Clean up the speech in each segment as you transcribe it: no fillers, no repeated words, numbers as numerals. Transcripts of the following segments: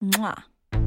Mwah.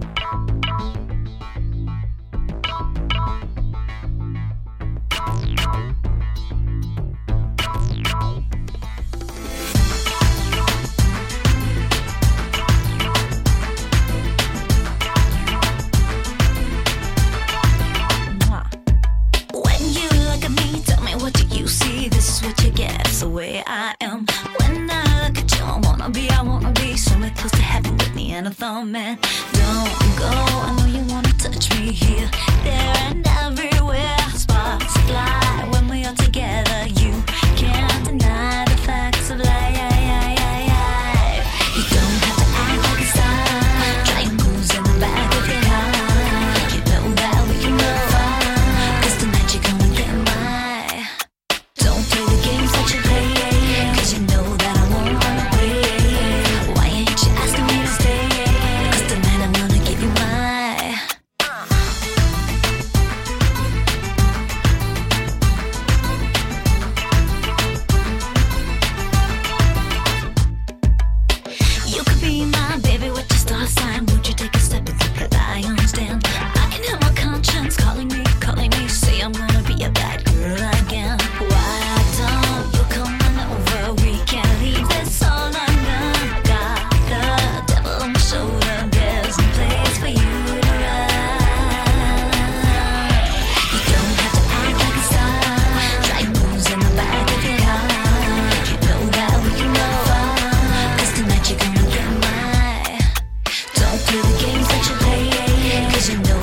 The way I am. When I look at you, I wanna be somewhere close to heaven with me and a thumb, man. Don't go, I know you wanna touch me here, there and everywhere. Sparks fly when we are together. You can't deny the facts of life. You don't have to act like a star. Try your moves in the back of your heart. You know that we can go far, 'cause tonight you're gonna get mine. Don't play the games that you play, 'cause you know that I won't run away. Why ain't you asking me to stay? 'Cause tonight I'm gonna give you mine. You could be my baby with your star sign. Would you take a step and take the lion's stand? I can hear my conscience calling me, say I'm gonna be a bad girl again. Why don't you come on over? We can't leave this all undone. Got the devil on my shoulder. There's no place for you to run. You don't have to act like a star. Try moves in the back of your heart. You know that we can go far, 'cause tonight you're gonna get mine. Don't play the games that you play, 'cause you know